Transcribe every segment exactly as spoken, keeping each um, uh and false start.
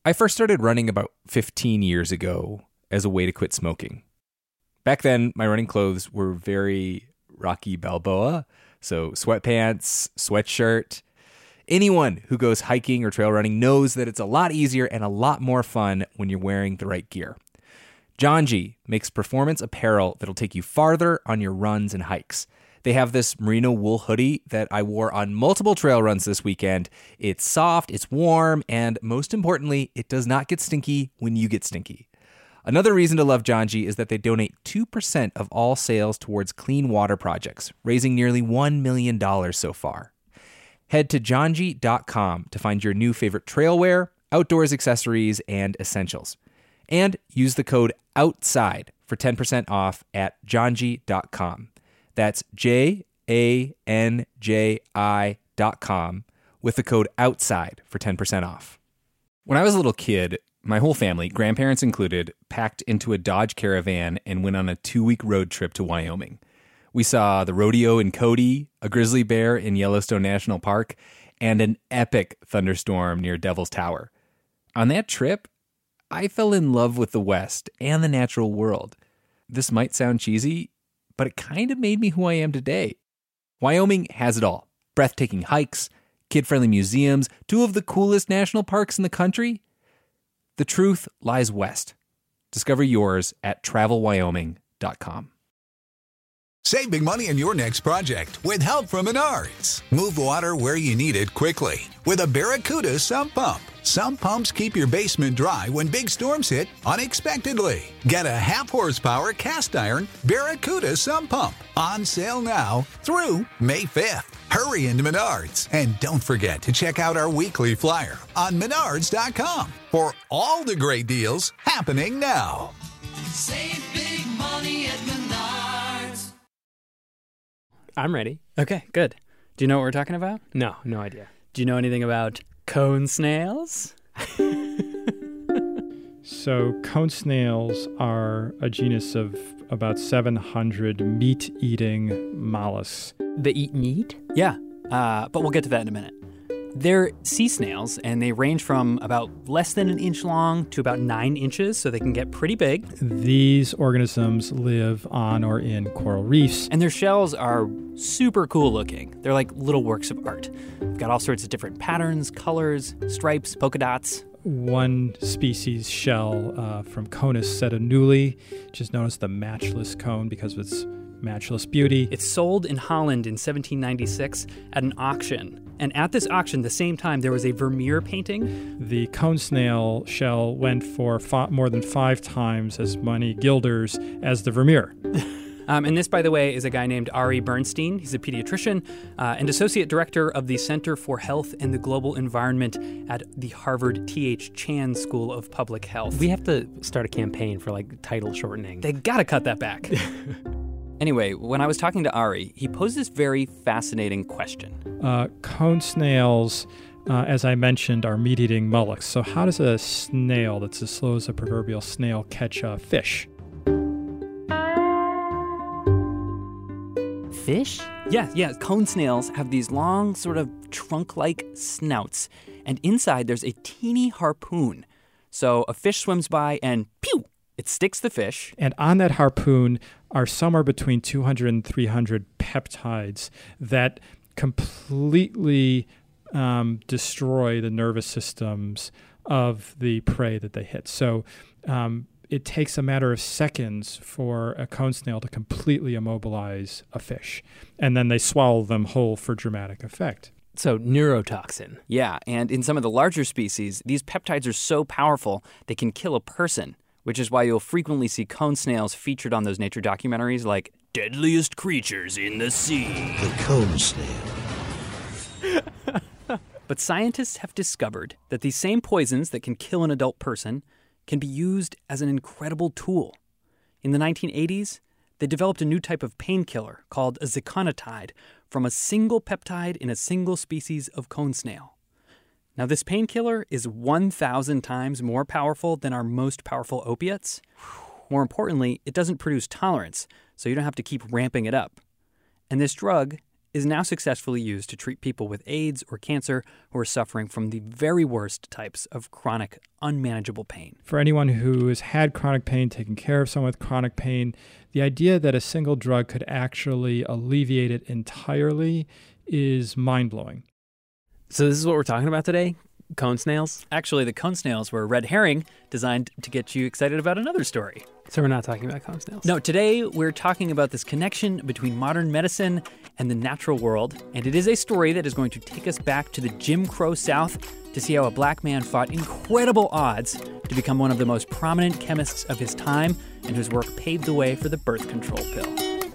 I first started running about fifteen years ago as a way to quit smoking. Back then, my running clothes were very Rocky Balboa, so sweatpants, sweatshirt. Anyone who goes hiking or trail running knows that it's a lot easier and a lot more fun when you're wearing the right gear. Janji makes performance apparel that'll take you farther on your runs and hikes. They have this merino wool hoodie that I wore on multiple trail runs this weekend. It's soft, it's warm, and most importantly, it does not get stinky when you get stinky. Another reason to love Janji is that they donate two percent of all sales towards clean water projects, raising nearly one million dollars so far. Head to janji dot com to find your new favorite trail wear, outdoors accessories, and essentials. And use the code OUTSIDE for ten percent off at janji dot com. That's J A N J I dot com with the code OUTSIDE for ten percent off. When I was a little kid, my whole family, grandparents included, packed into a Dodge Caravan and went on a two-week road trip to Wyoming. We saw the rodeo in Cody, a grizzly bear in Yellowstone National Park, and an epic thunderstorm near Devil's Tower. On that trip, I fell in love with the West and the natural world. This might sound cheesy, but it kind of made me who I am today. Wyoming has it all. Breathtaking hikes, kid-friendly museums, two of the coolest national parks in the country. The truth lies west. Discover yours at travel wyoming dot com. Save big money on your next project with help from Menards. Move water where you need it quickly with a Barracuda sump pump. Sump pumps keep your basement dry when big storms hit unexpectedly. Get a half horsepower cast iron Barracuda sump pump on sale now through May fifth. Hurry into Menards and don't forget to check out our weekly flyer on menards dot com for all the great deals happening now. Save big money at Menards. I'm ready. Okay, good. Do you know what we're talking about? No, no idea. Do you know anything about cone snails? So cone snails are a genus of about seven hundred meat-eating mollusks. They eat meat? Yeah, uh, but we'll get to that in a minute. They're sea snails, and they range from about less than an inch long to about nine inches, so they can get pretty big. These organisms live on or in coral reefs. And their shells are super cool looking. They're like little works of art. They've got all sorts of different patterns, colors, stripes, polka dots. One species shell uh, from Conus setonuli, which is known as the matchless cone because of its matchless beauty. It's sold in Holland in seventeen ninety-six at an auction. And at this auction, the same time, there was a Vermeer painting. The cone snail shell went for fi- more than five times as many guilders as the Vermeer. Um, and this, by the way, is a guy named Ari Bernstein. He's a pediatrician uh, and associate director of the Center for Health and the Global Environment at the Harvard T H Chan School of Public Health. We have to start a campaign for, like, title shortening. They gotta cut that back. Anyway, when I was talking to Ari, he posed this very fascinating question. Uh, cone snails, uh, as I mentioned, are meat-eating mollusks. So how does a snail that's as slow as a proverbial snail catch a fish? Fish? Yeah, yeah, cone snails have these long, sort of trunk-like snouts, and inside there's a teeny harpoon. So a fish swims by and pew! It sticks the fish. And on that harpoon are somewhere between two hundred and three hundred peptides that completely um, destroy the nervous systems of the prey that they hit. So um, it takes a matter of seconds for a cone snail to completely immobilize a fish. And then they swallow them whole for dramatic effect. So neurotoxin. Yeah, and in some of the larger species, these peptides are so powerful they can kill a person, which is why you'll frequently see cone snails featured on those nature documentaries like Deadliest Creatures in the Sea. The cone snail. But scientists have discovered that these same poisons that can kill an adult person can be used as an incredible tool. In the nineteen eighties, they developed a new type of painkiller called a ziconotide from a single peptide in a single species of cone snail. Now, this painkiller is one thousand times more powerful than our most powerful opiates. More importantly, it doesn't produce tolerance, so you don't have to keep ramping it up. And this drug is now successfully used to treat people with AIDS or cancer who are suffering from the very worst types of chronic, unmanageable pain. For anyone who has had chronic pain, taken care of someone with chronic pain, the idea that a single drug could actually alleviate it entirely is mind-blowing. So this is what we're talking about today? Cone snails? Actually, the cone snails were a red herring designed to get you excited about another story. So we're not talking about cone snails? No, today we're talking about this connection between modern medicine and the natural world, and it is a story that is going to take us back to the Jim Crow South to see how a black man fought incredible odds to become one of the most prominent chemists of his time, and whose work paved the way for the birth control pill.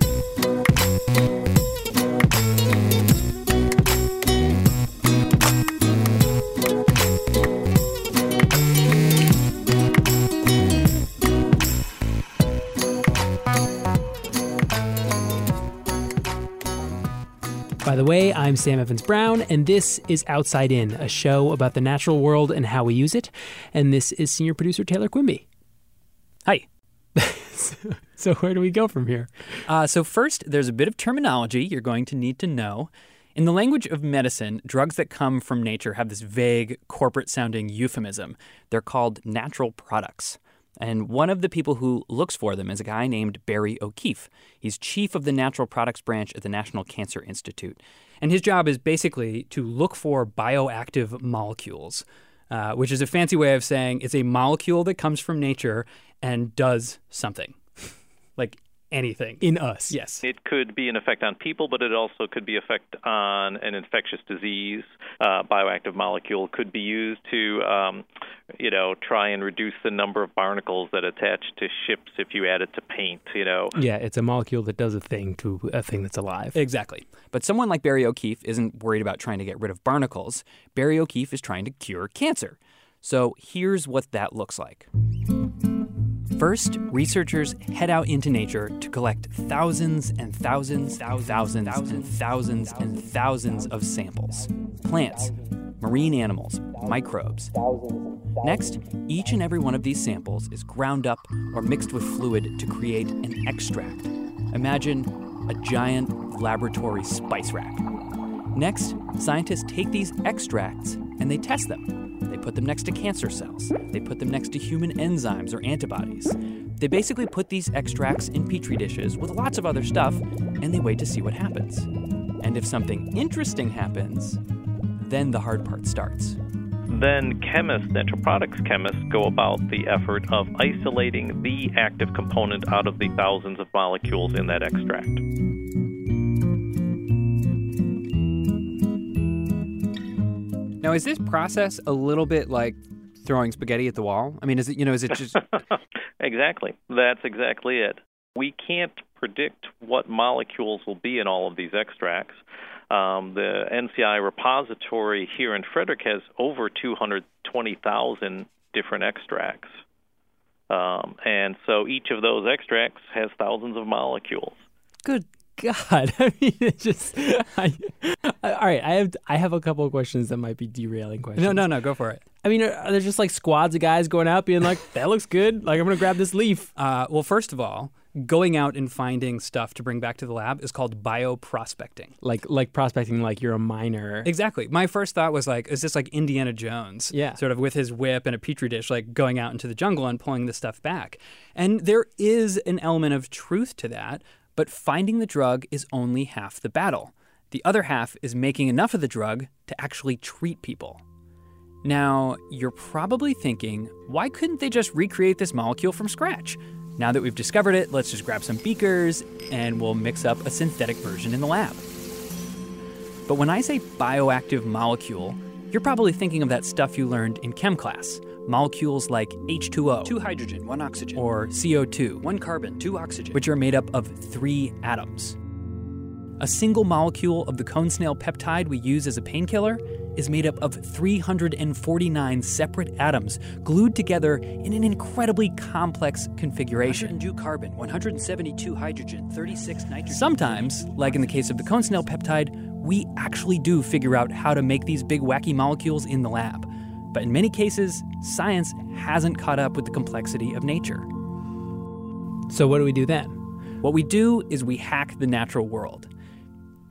By the way, I'm Sam Evans-Brown, and this is Outside In, a show about the natural world and how we use it. And this is senior producer Taylor Quimby. Hi. so, so where do we go from here? Uh, so first, there's a bit of terminology you're going to need to know. In the language of medicine, drugs that come from nature have this vague, corporate-sounding euphemism. They're called natural products. And one of the people who looks for them is a guy named Barry O'Keefe. He's chief of the natural products branch at the National Cancer Institute. And his job is basically to look for bioactive molecules, uh, which is a fancy way of saying it's a molecule that comes from nature and does something, like anything. In us. Yes. It could be an effect on people, but it also could be effect on an infectious disease. Uh, bioactive molecule could be used to, um, you know, try and reduce the number of barnacles that attach to ships if you add it to paint, you know. Yeah, it's a molecule that does a thing to a thing that's alive. Exactly. But someone like Barry O'Keefe isn't worried about trying to get rid of barnacles. Barry O'Keefe is trying to cure cancer. So here's what that looks like. First, researchers head out into nature to collect thousands and thousands, thousands and thousands and thousands of samples. Plants, marine animals, microbes. Next, each and every one of these samples is ground up or mixed with fluid to create an extract. Imagine a giant laboratory spice rack. Next, scientists take these extracts and they test them. They put them next to cancer cells. They put them next to human enzymes or antibodies. They basically put these extracts in petri dishes with lots of other stuff, and they wait to see what happens. And if something interesting happens, then the hard part starts. Then chemists, natural products chemists, go about the effort of isolating the active component out of the thousands of molecules in that extract. Now, is this process a little bit like throwing spaghetti at the wall? I mean, is it, you know, is it just... Exactly. That's exactly it. We can't predict what molecules will be in all of these extracts. Um, the N C I repository here in Frederick has over two hundred twenty thousand different extracts. Um, and so each of those extracts has thousands of molecules. Good God. I mean, it's just... I, all right, I have I have a couple of questions that might be derailing questions. No, no, no, go for it. I mean, are, are there just like squads of guys going out being like, that looks good, like I'm going to grab this leaf? Uh, well, first of all, going out and finding stuff to bring back to the lab is called bioprospecting. Like like prospecting like you're a miner. Exactly. My first thought was like, is this like Indiana Jones? Yeah. Sort of with his whip and a petri dish, like going out into the jungle and pulling this stuff back. And there is an element of truth to that, but finding the drug is only half the battle. The other half is making enough of the drug to actually treat people. Now, you're probably thinking, why couldn't they just recreate this molecule from scratch? Now that we've discovered it, let's just grab some beakers and we'll mix up a synthetic version in the lab. But when I say bioactive molecule, you're probably thinking of that stuff you learned in chem class. Molecules like H two O, two hydrogen, one oxygen, or C O two, one carbon, two oxygen, which are made up of three atoms. A single molecule of the cone snail peptide we use as a painkiller is made up of three hundred forty-nine separate atoms glued together in an incredibly complex configuration. one hundred two carbon, one hundred seventy-two hydrogen, thirty-six nitrogen. Sometimes, like in the case of the cone snail peptide, we actually do figure out how to make these big wacky molecules in the lab. But in many cases, science hasn't caught up with the complexity of nature. So what do we do then? What we do is we hack the natural world.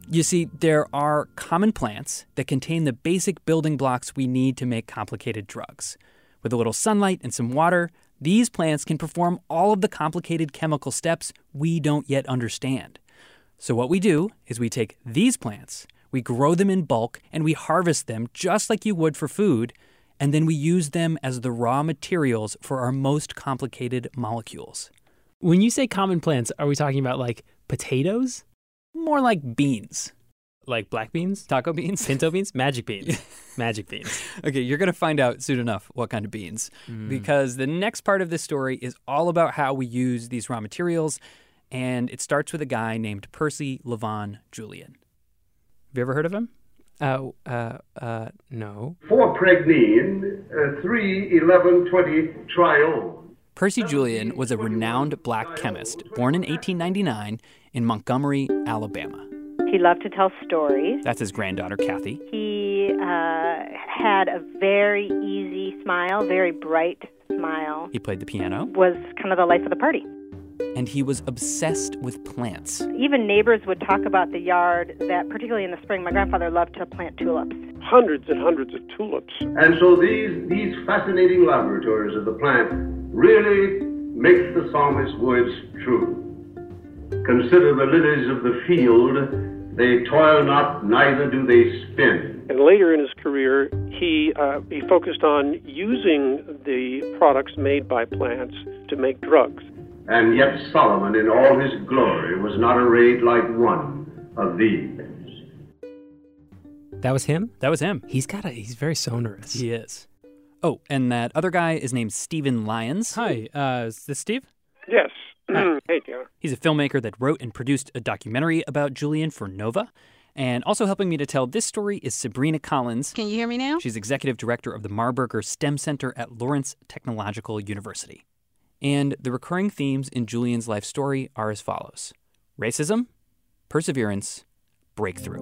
You see, there are common plants that contain the basic building blocks we need to make complicated drugs. With a little sunlight and some water, these plants can perform all of the complicated chemical steps we don't yet understand. So what we do is we take these plants, we grow them in bulk, and we harvest them just like you would for food, and then we use them as the raw materials for our most complicated molecules. When you say common plants, are we talking about like potatoes? More like beans. Like black beans? Taco beans? Pinto beans? Magic beans. Magic beans. Okay, you're going to find out soon enough what kind of beans. Mm. Because the next part of this story is all about how we use these raw materials, and it starts with a guy named Percy Levon Julian. Have you ever heard of him? Oh, uh, uh, no. four pregnine, uh, three eleven twenty triol. Percy Julian was a renowned black chemist born in eighteen ninety-nine in Montgomery, Alabama. He loved to tell stories. That's his granddaughter, Kathy. He uh, had a very easy smile, very bright smile. He played the piano. Was kind of the life of the party. And he was obsessed with plants. Even neighbors would talk about the yard that, particularly in the spring, my grandfather loved to plant tulips. Hundreds and hundreds of tulips. And so these, these fascinating laboratories of the plant really make the psalmist's words true. Consider the lilies of the field, they toil not, neither do they spin. And later in his career, he uh, he focused on using the products made by plants to make drugs. And yet Solomon in all his glory was not arrayed like one of these. That was him? That was him. He's got a, he's very sonorous. He is. Oh, and that other guy is named Stephen Lyons. Hi, uh, is this Steve? Yes. Hey, Taylor. He's a filmmaker that wrote and produced a documentary about Julian for Nova. And also helping me to tell this story is Sabrina Collins. Can you hear me now? She's executive director of the Marburger STEM Center at Lawrence Technological University. And the recurring themes in Julian's life story are as follows: racism, perseverance, breakthrough.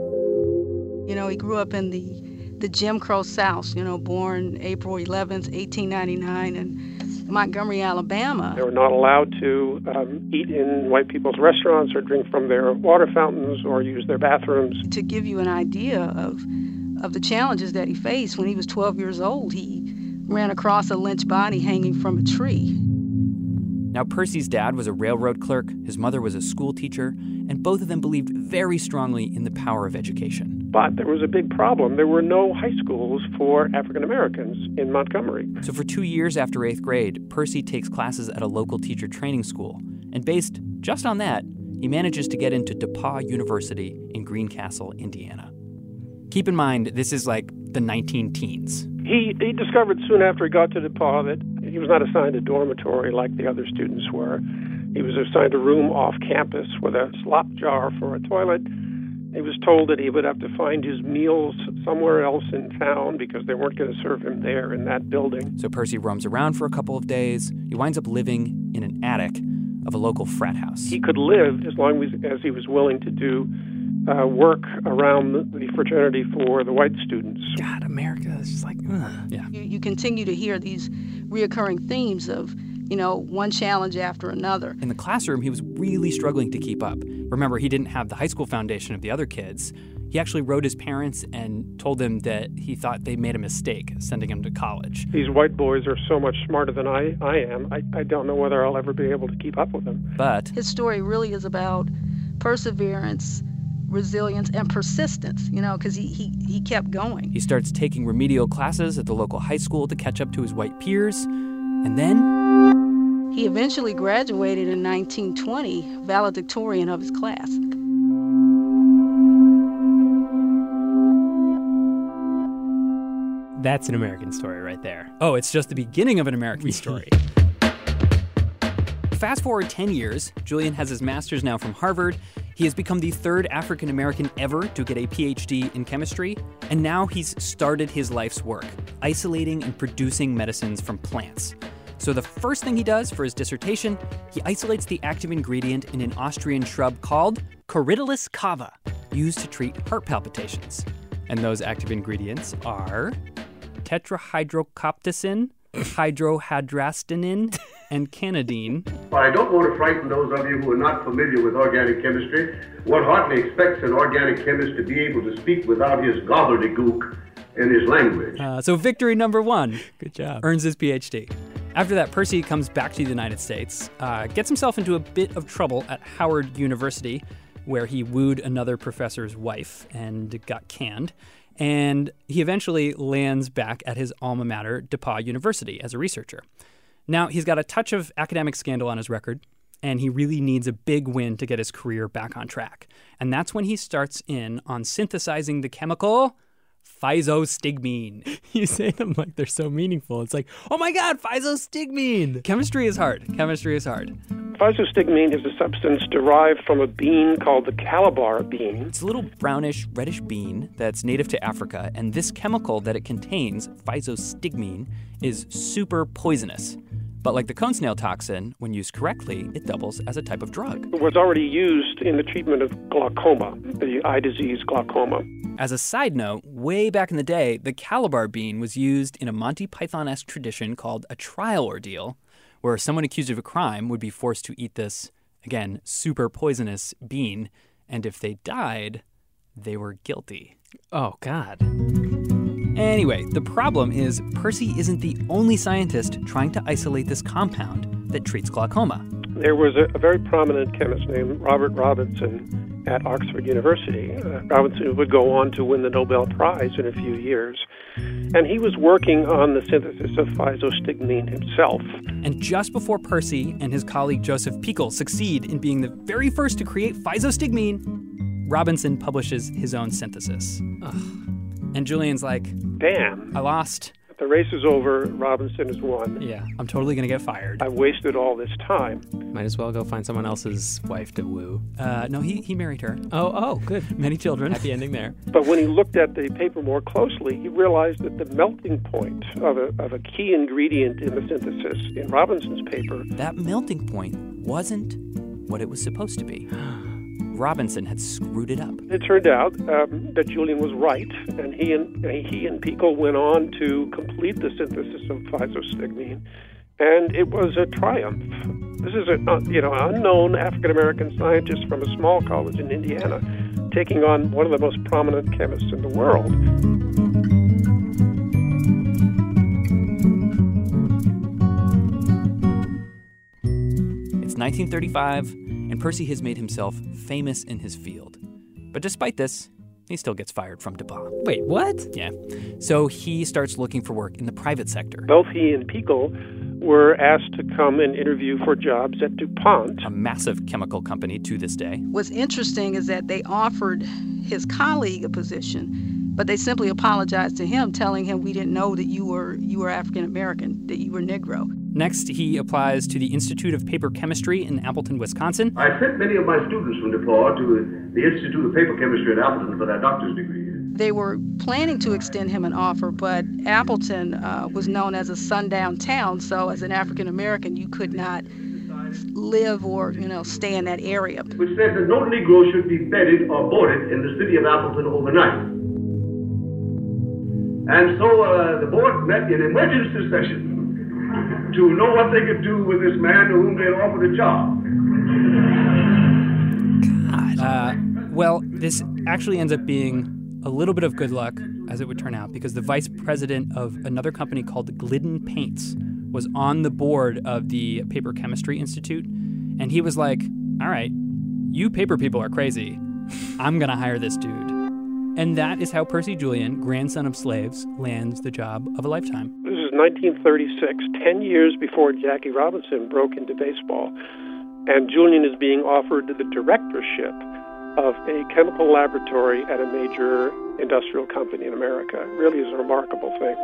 You know, he grew up in the, the Jim Crow South, you know, born April eleventh, eighteen ninety-nine, in Montgomery, Alabama. They were not allowed to um, eat in white people's restaurants or drink from their water fountains or use their bathrooms. To give you an idea of, of the challenges that he faced, when he was twelve years old, he ran across a lynched body hanging from a tree. Now, Percy's dad was a railroad clerk, his mother was a school teacher, and both of them believed very strongly in the power of education. But there was a big problem. There were no high schools for African Americans in Montgomery. So for two years after eighth grade, Percy takes classes at a local teacher training school. And based just on that, he manages to get into DePauw University in Greencastle, Indiana. Keep in mind, this is like the nineteen teens. He, he discovered soon after he got to DePauw that he was not assigned a dormitory like the other students were. He was assigned a room off campus with a slop jar for a toilet. He was told that he would have to find his meals somewhere else in town because they weren't going to serve him there in that building. So Percy roams around for a couple of days. He winds up living in an attic of a local frat house. He could live as long as, as he was willing to do uh, work around the, the fraternity for the white students. God, America is just like, ugh. Yeah. You, you continue to hear these reoccurring themes of, you know, one challenge after another. In the classroom, he was really struggling to keep up. Remember, he didn't have the high school foundation of the other kids. He actually wrote his parents and told them that he thought they made a mistake sending him to college. These white boys are so much smarter than I, I am. I, I don't know whether I'll ever be able to keep up with them. But his story really is about perseverance, resilience, and persistence, you know, because he, he, he kept going. He starts taking remedial classes at the local high school to catch up to his white peers. And then he eventually graduated in nineteen twenty, valedictorian of his class. That's an American story right there. Oh, it's just the beginning of an American story. Fast forward ten years, Julian has his master's now from Harvard. He has become the third African American ever to get a P H D in chemistry, and now he's started his life's work, isolating and producing medicines from plants. So the first thing he does for his dissertation, he isolates the active ingredient in an Austrian shrub called Corydalus cava, used to treat heart palpitations. And those active ingredients are tetrahydrocopticin, hydrohydrastinin, and cannadine. But I don't want to frighten those of you who are not familiar with organic chemistry. One hardly expects an organic chemist to be able to speak without his gobbledygook in his language. Uh, so victory number one. Good job. Earns his P H D. After that, Percy comes back to the United States, uh, gets himself into a bit of trouble at Howard University, where he wooed another professor's wife and got canned. And he eventually lands back at his alma mater, DePauw University, as a researcher. Now, he's got a touch of academic scandal on his record, and he really needs a big win to get his career back on track. And that's when he starts in on synthesizing the chemical physostigmine. You say them like they're so meaningful. It's like, oh my God, physostigmine. Chemistry is hard. Chemistry is hard. Physostigmine is a substance derived from a bean called the Calabar bean. It's a little brownish, reddish bean that's native to Africa, and this chemical that it contains, physostigmine, is super poisonous. But like the cone snail toxin, when used correctly, it doubles as a type of drug. It was already used in the treatment of glaucoma, the eye disease glaucoma. As a side note, way back in the day, the Calabar bean was used in a Monty Python-esque tradition called a trial ordeal, where someone accused of a crime would be forced to eat this, again, super poisonous bean, and if they died, they were guilty. Oh, God. Anyway, the problem is Percy isn't the only scientist trying to isolate this compound that treats glaucoma. There was a, a very prominent chemist named Robert Robinson at Oxford University. Uh, Robinson would go on to win the Nobel Prize in a few years. And he was working on the synthesis of physostigmine himself. And just before Percy and his colleague Joseph Pickel succeed in being the very first to create physostigmine, Robinson publishes his own synthesis. Ugh. And Julian's like, damn, I lost. The race is over. Robinson has won. Yeah, I'm totally going to get fired. I've wasted all this time. Might as well go find someone else's wife to woo. Uh, no, he, he married her. Oh, oh, good. Many children. Happy ending there. But when he looked at the paper more closely, he realized that the melting point of a, of a key ingredient in the synthesis in Robinson's paper, that melting point wasn't what it was supposed to be. Robinson had screwed it up. It turned out um, that Julian was right, and he and he and Pickel went on to complete the synthesis of physostigmine, and it was a triumph. This is a uh, you know unknown African American scientist from a small college in Indiana, taking on one of the most prominent chemists in the world. It's nineteen thirty-five. And Percy has made himself famous in his field. But despite this, he still gets fired from DePauw. Wait, what? Yeah. So he starts looking for work in the private sector. Both he and Pickel were asked to come and interview for jobs at DuPont, a massive chemical company to this day. What's interesting is that they offered his colleague a position, but they simply apologized to him, telling him, we didn't know that you were you were African American, that you were Negro. Next, he applies to the Institute of Paper Chemistry in Appleton, Wisconsin. I sent many of my students from DePauw to the Institute of Paper Chemistry at Appleton for their doctor's degree. They were planning to extend him an offer, but Appleton uh, was known as a sundown town, so as an African American, you could not live or, you know, stay in that area. Which said that no Negro should be bedded or boarded in the city of Appleton overnight. And so uh, the board met in emergency session to know what they could do with this man to whom they had offered a job. God. Uh, well, this actually ends up being a little bit of good luck, as it would turn out, because the vice president of another company called Glidden Paints was on the board of the Paper Chemistry Institute, and he was like, all right, you paper people are crazy. I'm going to hire this dude. And that is how Percy Julian, grandson of slaves, lands the job of a lifetime. This is nineteen thirty-six, ten years before Jackie Robinson broke into baseball. And Julian is being offered the directorship of a chemical laboratory at a major industrial company in America. It really is a remarkable thing.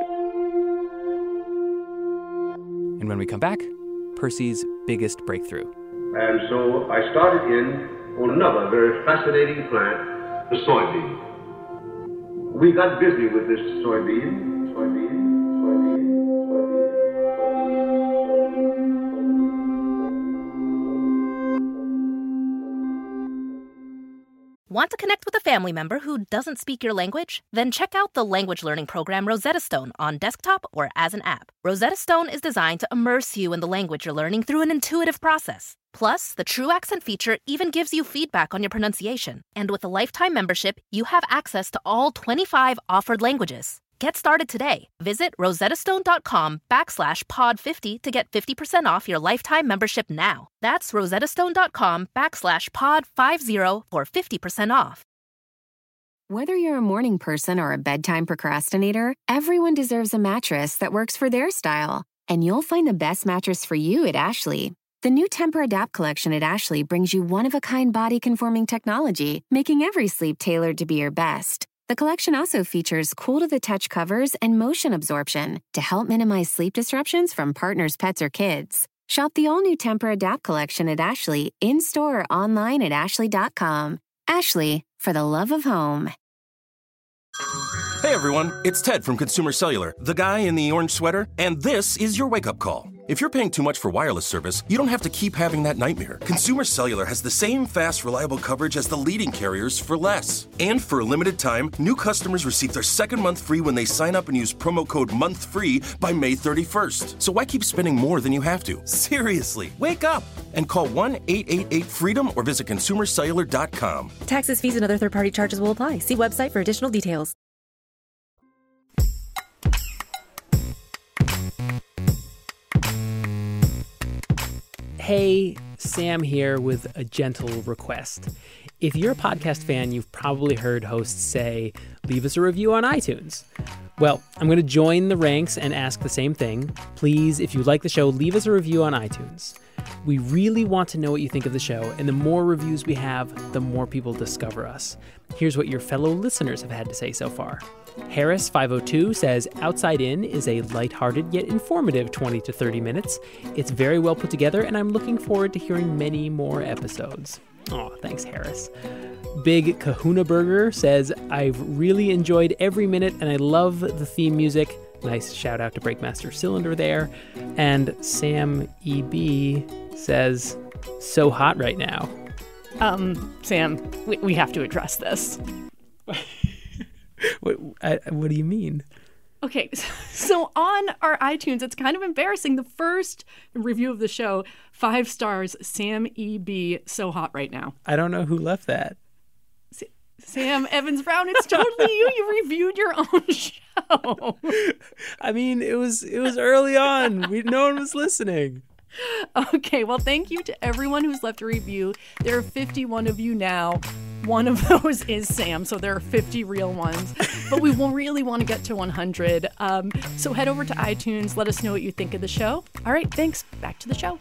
And when we come back, Percy's biggest breakthrough. And so I started in on another very fascinating plant, the soybean. We got busy with this soybean, soybean, soybean, Want to connect with a family member who doesn't speak your language? Then check out the language learning program Rosetta Stone on desktop or as an app. Rosetta Stone is designed to immerse you in the language you're learning through an intuitive process. Plus, the True Accent feature even gives you feedback on your pronunciation. And with a lifetime membership, you have access to all twenty-five offered languages. Get started today. Visit rosettastone.com backslash pod 50 to get fifty percent off your lifetime membership now. That's rosettastone.com backslash pod 50 for fifty percent off. Whether you're a morning person or a bedtime procrastinator, everyone deserves a mattress that works for their style. And you'll find the best mattress for you at Ashley. The new Tempur-Adapt collection at Ashley brings you one-of-a-kind body-conforming technology, making every sleep tailored to be your best. The collection also features cool-to-the-touch covers and motion absorption to help minimize sleep disruptions from partners, pets, or kids. Shop the all-new Tempur-Adapt collection at Ashley, in-store or online at ashley dot com. Ashley, for the love of home. Hey everyone, it's Ted from Consumer Cellular, the guy in the orange sweater, and this is your wake-up call. If you're paying too much for wireless service, you don't have to keep having that nightmare. Consumer Cellular has the same fast, reliable coverage as the leading carriers for less. And for a limited time, new customers receive their second month free when they sign up and use promo code MONTHFREE by May thirty-first. So why keep spending more than you have to? Seriously, wake up and call one eight eight eight FREEDOM or visit consumer cellular dot com. Taxes, fees, and other third-party charges will apply. See website for additional details. Hey, Sam here with a gentle request. If you're a podcast fan, you've probably heard hosts say, leave us a review on iTunes. Well, I'm going to join the ranks and ask the same thing. Please, if you like the show, leave us a review on iTunes. We really want to know what you think of the show, and the more reviews we have, the more people discover us. Here's what your fellow listeners have had to say so far. Harris five oh two says, Outside In is a lighthearted yet informative twenty to thirty minutes. It's very well put together, and I'm looking forward to hearing many more episodes. Aw, thanks, Harris. Big Kahuna Burger says, I've really enjoyed every minute, and I love the theme music. Nice shout out to Breakmaster Cylinder there. And Sam E B says, so hot right now. Um, Sam, we, we have to address this. What, I, what do you mean? Okay, so on our iTunes, it's kind of embarrassing. The first review of the show, five stars, Sam E B, so hot right now. I don't know who left that. S- Sam Evans Brown, it's totally you. You reviewed your own show. I mean, it was it was early on. We no one was listening. Okay, well, thank you to everyone who's left a review. There are fifty-one of you now. One of those is Sam, so there are fifty real ones. But we will really want to get to one hundred. Um, so head over to iTunes. Let us know what you think of the show. All right, thanks. Back to the show.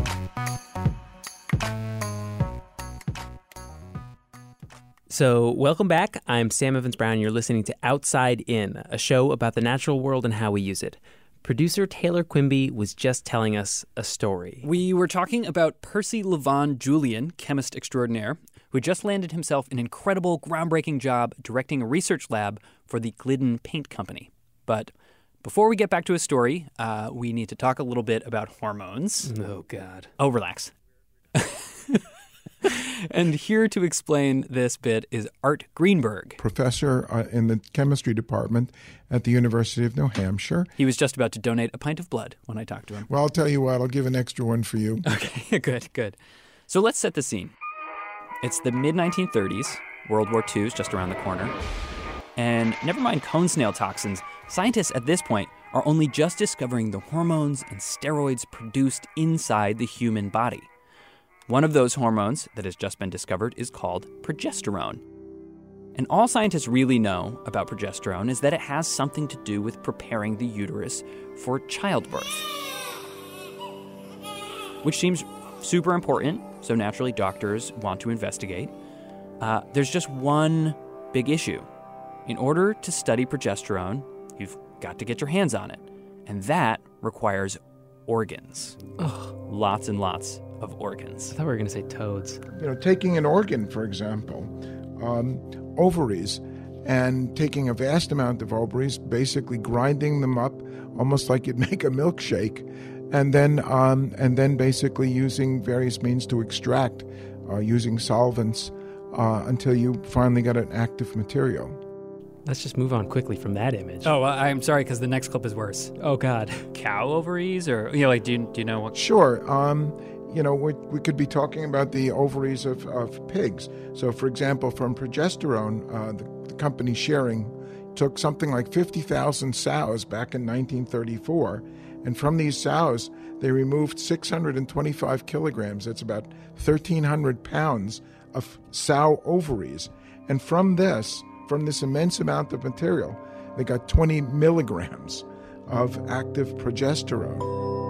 So, welcome back. I'm Sam Evans Brown. You're listening to Outside In, a show about the natural world and how we use it. Producer Taylor Quimby was just telling us a story. We were talking about Percy Levon Julian, chemist extraordinaire, who just landed himself an incredible, groundbreaking job directing a research lab for the Glidden Paint Company. But before we get back to his story, uh, we need to talk a little bit about hormones. Oh, God. Oh, relax. And here to explain this bit is Art Greenberg, professor uh, in the chemistry department at the University of New Hampshire. He was just about to donate a pint of blood when I talked to him. Well, I'll tell you what, I'll give an extra one for you. Okay, good, good. So let's set the scene. It's the mid nineteen thirties. World War Two is just around the corner. And never mind cone snail toxins, scientists at this point are only just discovering the hormones and steroids produced inside the human body. One of those hormones that has just been discovered is called progesterone. And all scientists really know about progesterone is that it has something to do with preparing the uterus for childbirth, which seems super important, so naturally doctors want to investigate. Uh, there's just one big issue. In order to study progesterone, you've got to get your hands on it, and that requires organs. Ugh. Lots and lots of organs. I thought we were going to say toads. You know, taking an organ, for example, um, ovaries, and taking a vast amount of ovaries, basically grinding them up almost like you'd make a milkshake, and then um, and then basically using various means to extract, uh, using solvents, uh, until you finally got an active material. Let's just move on quickly from that image. Oh, uh, I'm sorry, because the next clip is worse. Oh, God. Cow ovaries? Or, you know, like, do you, do you know what? Sure. Um, you know, we, we could be talking about the ovaries of, of pigs. So, for example, from progesterone, uh, the, the company Schering took something like fifty thousand sows back in nineteen thirty-four. And from these sows, they removed six hundred twenty-five kilograms. That's about thirteen hundred pounds of sow ovaries. And from this, from this immense amount of material, they got twenty milligrams of active progesterone.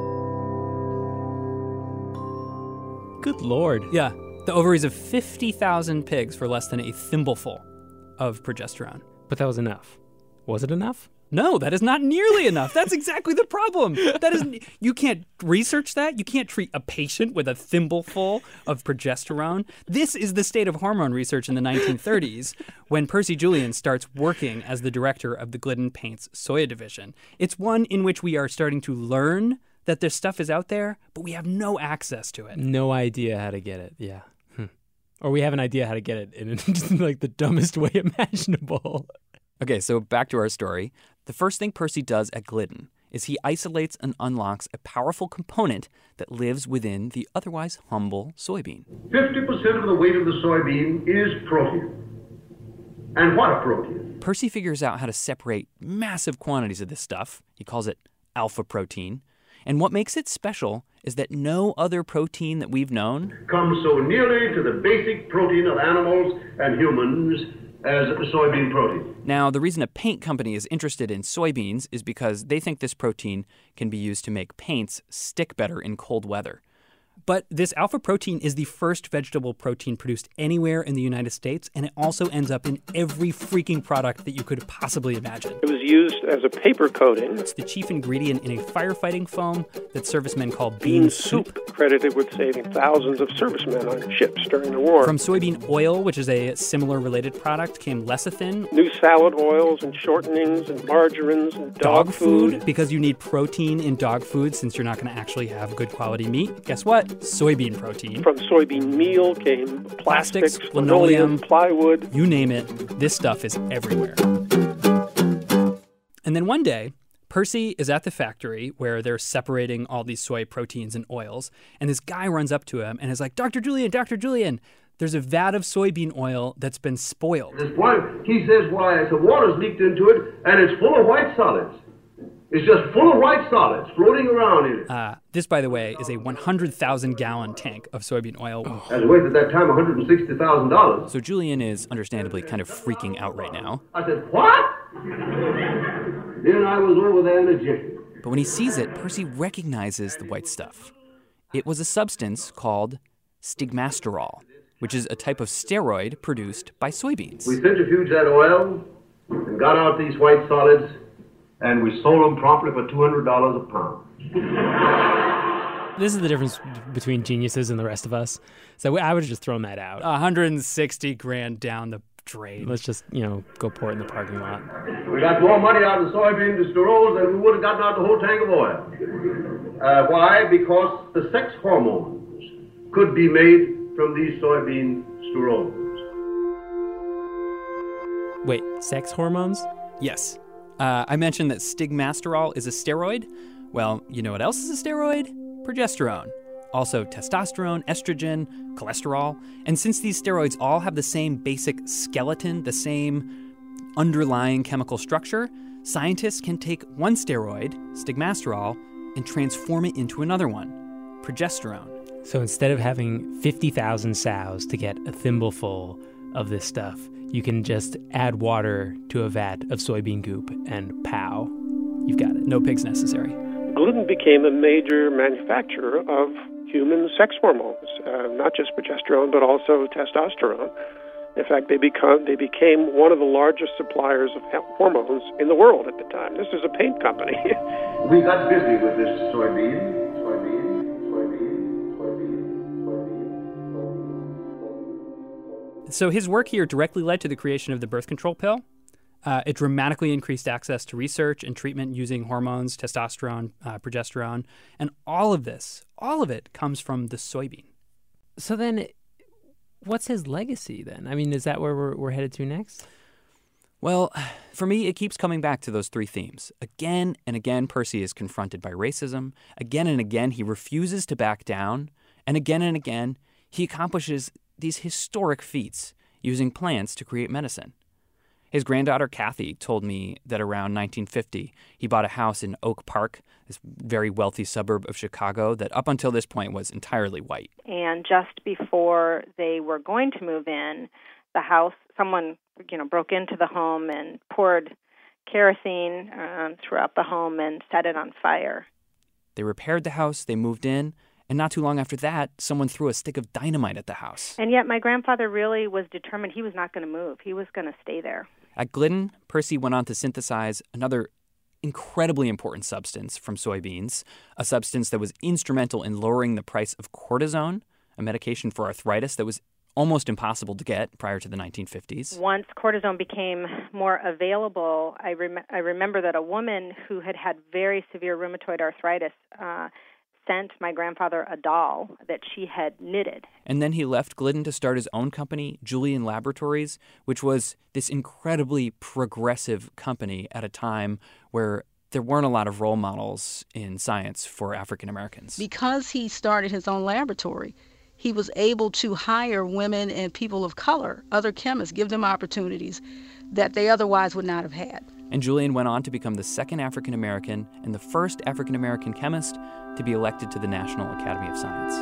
Good Lord. Yeah, the ovaries of fifty thousand pigs for less than a thimbleful of progesterone. But that was enough. Was it enough? No, that is not nearly enough. That's exactly the problem. That is, you can't research that. You can't treat a patient with a thimbleful of progesterone. This is the state of hormone research in the nineteen thirties when Percy Julian starts working as the director of the Glidden Paints Soya division. It's one in which we are starting to learn that this stuff is out there, but we have no access to it. No idea how to get it, yeah. Hm. Or we have an idea how to get it in like the dumbest way imaginable. Okay, so back to our story. The first thing Percy does at Glidden is he isolates and unlocks a powerful component that lives within the otherwise humble soybean. fifty percent of the weight of the soybean is protein. And what a protein! Percy figures out how to separate massive quantities of this stuff. He calls it alpha protein. And what makes it special is that no other protein that we've known comes so nearly to the basic protein of animals and humans as soybean protein. Now, the reason a paint company is interested in soybeans is because they think this protein can be used to make paints stick better in cold weather. But this alpha protein is the first vegetable protein produced anywhere in the United States, and it also ends up in every freaking product that you could possibly imagine. It was used as a paper coating. It's the chief ingredient in a firefighting foam that servicemen call bean, bean soup. soup. Credited with saving thousands of servicemen on ships during the war. From soybean oil, which is a similar related product, came lecithin. New salad oils and shortenings and margarines and dog, dog food. food. Because you need protein in dog food since you're not going to actually have good quality meat. Guess what? Soybean protein. From soybean meal came plastics, plastics linoleum, plywood. You name it, this stuff is everywhere. And then one day, Percy is at the factory where they're separating all these soy proteins and oils, and this guy runs up to him and is like, Doctor Julian, Doctor Julian, there's a vat of soybean oil that's been spoiled. He says, why, the water's leaked into it, and it's full of white solids. It's just full of white solids floating around in it. Uh, this, by the way, is a one hundred thousand gallon tank of soybean oil. Oh. As weight at that time, one hundred sixty thousand dollars. So Julian is understandably kind of freaking out right now. I said, what? Then I was over there in a jiffy. But when he sees it, Percy recognizes the white stuff. It was a substance called stigmasterol, which is a type of steroid produced by soybeans. We centrifuged that oil and got out these white solids, and we sold them promptly for two hundred dollars a pound. This is the difference between geniuses and the rest of us. So I would have just thrown that out. one hundred sixty grand down the drain. Let's just, you know, go pour it in the parking lot. We got more money out of the soybean distilleries than we would have gotten out the whole tank of oil. Uh, why? Because the sex hormones could be made from these soybean sterols. Wait, sex hormones? Yes. Uh, I mentioned that stigmasterol is a steroid. Well, you know what else is a steroid? Progesterone. Also testosterone, estrogen, cholesterol. And since these steroids all have the same basic skeleton, the same underlying chemical structure, scientists can take one steroid, stigmasterol, and transform it into another one, progesterone. So instead of having fifty thousand sows to get a thimbleful of this stuff, you can just add water to a vat of soybean goop and pow, you've got it. No pigs necessary. Glidden became a major manufacturer of human sex hormones, uh, not just progesterone, but also testosterone. In fact, they, become, they became one of the largest suppliers of hormones in the world at the time. This is a paint company. We got busy with this soybean, soybean, soybean, soybean, soybean. So his work here directly led to the creation of the birth control pill. Uh, it dramatically increased access to research and treatment using hormones, testosterone, uh, progesterone, and all of this, all of it comes from the soybean. So then, what's his legacy then? I mean, is that where we're, we're headed to next? Well, for me, it keeps coming back to those three themes. Again and again, Percy is confronted by racism. Again and again, he refuses to back down. And again and again, he accomplishes these historic feats using plants to create medicine. His granddaughter, Kathy, told me that around nineteen fifty, he bought a house in Oak Park, this very wealthy suburb of Chicago that up until this point was entirely white. And just before they were going to move in, the house, someone, you know, broke into the home and poured kerosene um, throughout the home and set it on fire. They repaired the house, they moved in, and not too long after that, someone threw a stick of dynamite at the house. And yet my grandfather really was determined he was not going to move. He was going to stay there. At Glidden, Percy went on to synthesize another incredibly important substance from soybeans, a substance that was instrumental in lowering the price of cortisone, a medication for arthritis that was almost impossible to get prior to the nineteen fifties. Once cortisone became more available, I, rem- I remember that a woman who had had very severe rheumatoid arthritis uh, sent my grandfather a doll that she had knitted. And then he left Glidden to start his own company, Julian Laboratories, which was this incredibly progressive company at a time where there weren't a lot of role models in science for African Americans. Because he started his own laboratory, he was able to hire women and people of color, other chemists, give them opportunities that they otherwise would not have had. And Julian went on to become the second African American and the first African American chemist to be elected to the National Academy of Science.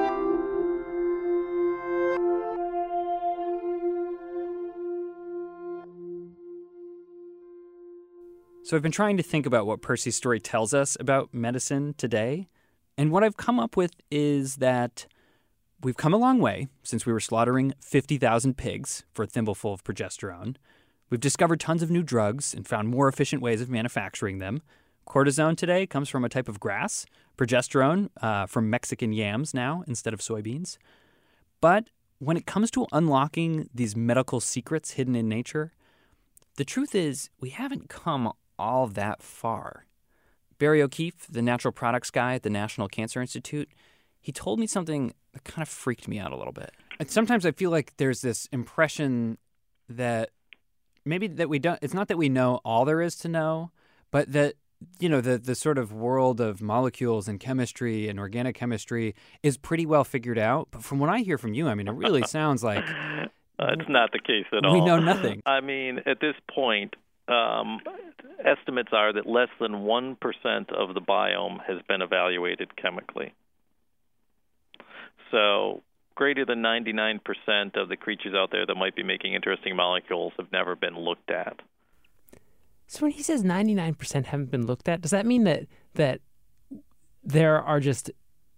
So I've been trying to think about what Percy's story tells us about medicine today. And what I've come up with is that we've come a long way since we were slaughtering fifty thousand pigs for a thimbleful of progesterone. We've discovered tons of new drugs and found more efficient ways of manufacturing them. Cortisone today comes from a type of grass, progesterone uh, from Mexican yams now instead of soybeans. But when it comes to unlocking these medical secrets hidden in nature, the truth is we haven't come all that far. Barry O'Keefe, the natural products guy at the National Cancer Institute, he told me something that kind of freaked me out a little bit. And sometimes I feel like there's this impression that maybe that we don't, it's not that we know all there is to know, but that, you know, the, the sort of world of molecules and chemistry and organic chemistry is pretty well figured out. But from what I hear from you, I mean, it really sounds like uh, it's not the case at all. We know nothing. I mean, at this point, um, estimates are that less than one percent of the biome has been evaluated chemically. So greater than ninety-nine percent of the creatures out there that might be making interesting molecules have never been looked at. So when he says ninety-nine percent haven't been looked at, does that mean that that there are just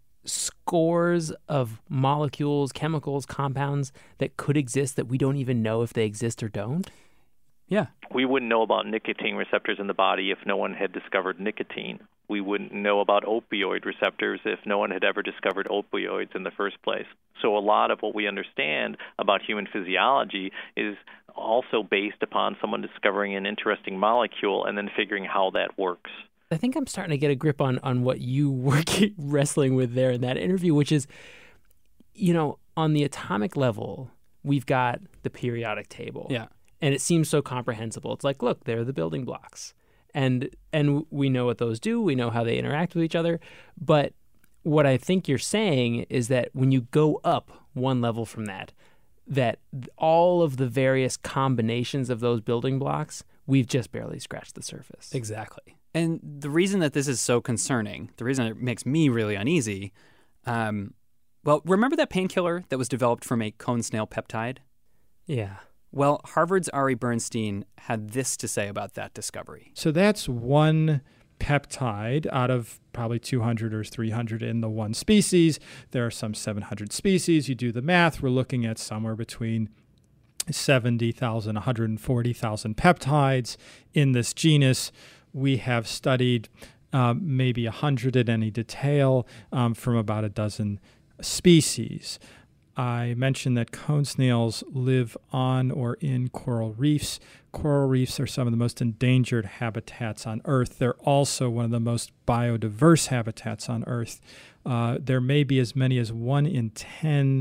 scores of molecules, chemicals, compounds that could exist that we don't even know if they exist or don't? Yeah. We wouldn't know about nicotine receptors in the body if no one had discovered nicotine. We wouldn't know about opioid receptors if no one had ever discovered opioids in the first place. So a lot of what we understand about human physiology is also based upon someone discovering an interesting molecule and then figuring how that works. I think I'm starting to get a grip on, on what you were wrestling with there in that interview, which is, you know, on the atomic level, we've got the periodic table. Yeah. And it seems so comprehensible. It's like, look, they're the building blocks. And and we know what those do. We know how they interact with each other. But what I think you're saying is that when you go up one level from that, that all of the various combinations of those building blocks, we've just barely scratched the surface. Exactly. And the reason that this is so concerning, the reason it makes me really uneasy, um, well, remember that painkiller that was developed from a cone snail peptide? Yeah. Well, Harvard's Ari Bernstein had this to say about that discovery. So that's one peptide out of probably two hundred or three hundred in the one species. There are some seven hundred species. You do the math, we're looking at somewhere between seventy thousand, one hundred forty thousand peptides in this genus. We have studied um, maybe one hundred in any detail um, from about a dozen species. I mentioned that cone snails live on or in coral reefs. Coral reefs are some of the most endangered habitats on Earth. They're also one of the most biodiverse habitats on Earth. Uh, there may be as many as one in ten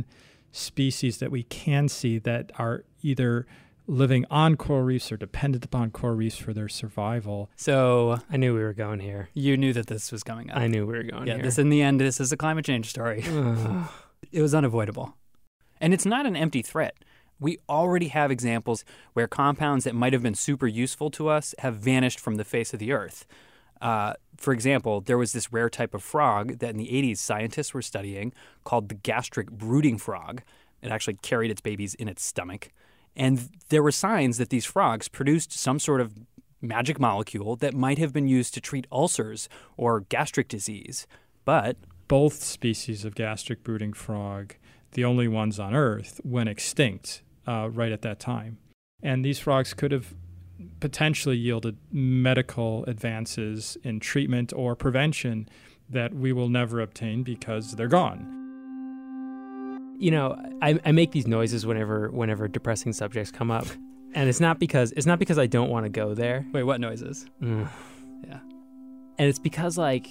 species that we can see that are either living on coral reefs or dependent upon coral reefs for their survival. So I knew we were going here. You knew that this was coming up. I knew we were going yeah, here. This in the end, this is a climate change story. It was unavoidable. And it's not an empty threat. We already have examples where compounds that might have been super useful to us have vanished from the face of the earth. Uh, for example, there was this rare type of frog that in the eighties scientists were studying called the gastric brooding frog. It actually carried its babies in its stomach. And there were signs that these frogs produced some sort of magic molecule that might have been used to treat ulcers or gastric disease. But both species of gastric brooding frog, the only ones on Earth, went extinct uh, right at that time. And these frogs could have potentially yielded medical advances in treatment or prevention that we will never obtain because they're gone. You know, I, I make these noises whenever whenever depressing subjects come up, and it's not because it's not because I don't want to go there. Wait, what noises? Mm. Yeah, and it's because like,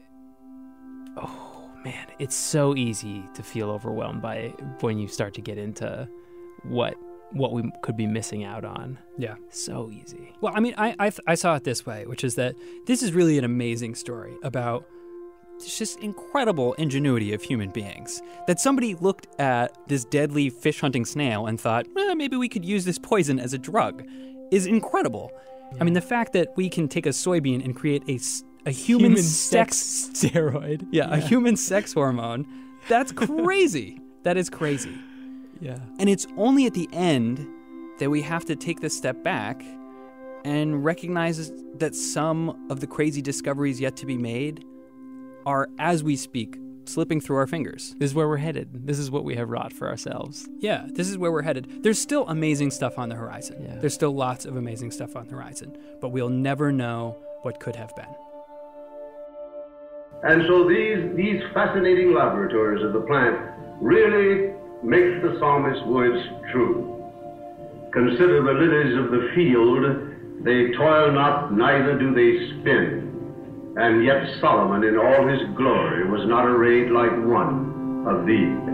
oh man, it's so easy to feel overwhelmed by when you start to get into what what we could be missing out on. Yeah, so easy. Well, I mean, I I, I saw it this way, which is that this is really an amazing story about it's just incredible ingenuity of human beings. That somebody looked at this deadly fish hunting snail and thought, eh, maybe we could use this poison as a drug, is incredible. Yeah. I mean, the fact that we can take a soybean and create a, a human, human sex, sex steroid. Yeah, yeah, a human sex hormone. That's crazy. That is crazy. Yeah. And it's only at the end that we have to take this step back and recognize that some of the crazy discoveries yet to be made are, as we speak, slipping through our fingers. This is where we're headed. This is what we have wrought for ourselves. Yeah, this is where we're headed. There's still amazing stuff on the horizon. Yeah. There's still lots of amazing stuff on the horizon, but we'll never know what could have been. And so these, these fascinating laboratories of the plant really make the psalmist words true. Consider the lilies of the field, they toil not, neither do they spin. And yet Solomon in all his glory was not arrayed like one of these.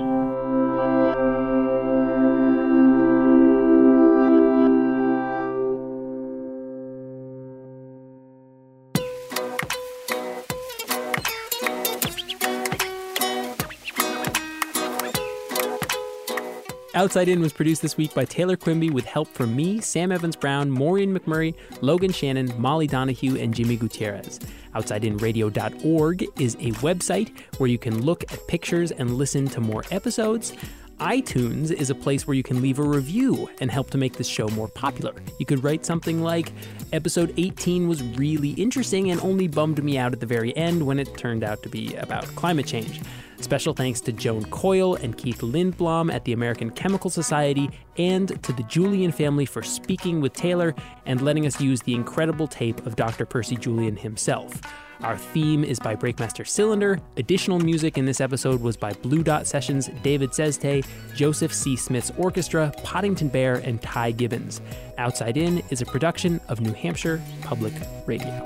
Outside In was produced this week by Taylor Quimby with help from me, Sam Evans-Brown, Maureen McMurray, Logan Shannon, Molly Donahue, and Jimmy Gutierrez. outside in radio dot org is a website where you can look at pictures and listen to more episodes. iTunes is a place where you can leave a review and help to make this show more popular. You could write something like, episode eighteen was really interesting and only bummed me out at the very end when it turned out to be about climate change. Special thanks to Joan Coyle and Keith Lindblom at the American Chemical Society, and to the Julian family for speaking with Taylor and letting us use the incredible tape of Doctor Percy Julian himself. Our theme is by Breakmaster Cylinder. Additional music in this episode was by Blue Dot Sessions, David Seste, Joseph C. Smith's Orchestra, Poddington Bear, and Ty Gibbons. Outside In is a production of New Hampshire Public Radio.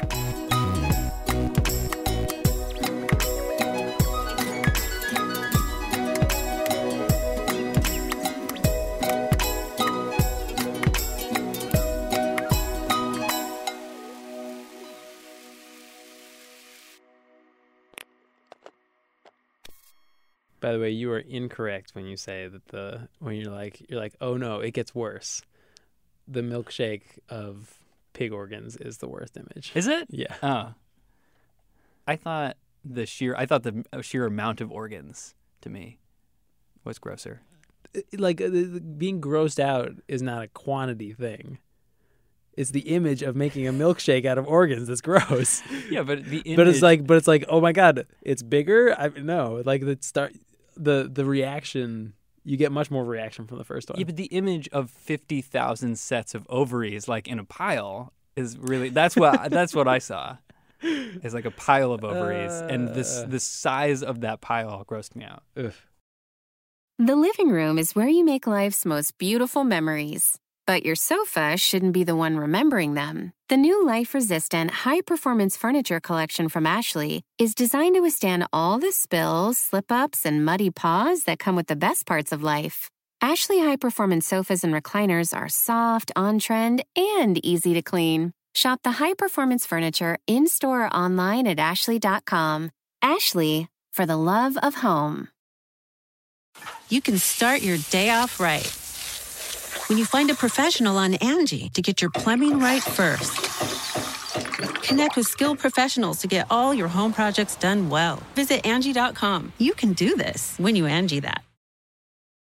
By the way, you are incorrect when you say that the when you're like you're like, oh no, it gets worse. The milkshake of pig organs is the worst image. Is it? Yeah. Oh. I thought the sheer I thought the sheer amount of organs to me was grosser. Like uh, being grossed out is not a quantity thing. It's the image of making a milkshake out of organs that's gross. Yeah, but the image... but it's like but it's like oh my god, it's bigger. I no, like the start the the reaction. You get much more reaction from the first one. Yeah, but the image of fifty thousand sets of ovaries like in a pile is really that's what that's what I saw. It's like a pile of ovaries, uh, and this the size of that pile grossed me out. Ugh. The living room is where you make life's most beautiful memories. But your sofa shouldn't be the one remembering them. The new life-resistant, high-performance furniture collection from Ashley is designed to withstand all the spills, slip-ups, and muddy paws that come with the best parts of life. Ashley high-performance sofas and recliners are soft, on-trend, and easy to clean. Shop the high-performance furniture in-store or online at ashley dot com. Ashley, for the love of home. You can start your day off right when you find a professional on Angie to get your plumbing right first. Connect with skilled professionals to get all your home projects done well. Visit Angie dot com. You can do this when you Angie that.